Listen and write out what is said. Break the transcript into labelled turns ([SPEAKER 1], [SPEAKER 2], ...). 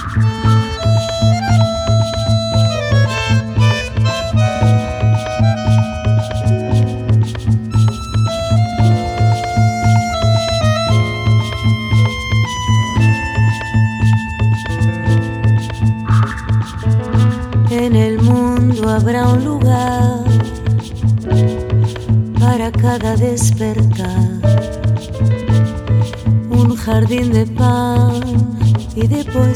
[SPEAKER 1] En el mundo habrá un lugar para cada despertar, un jardín de paz y de poesía.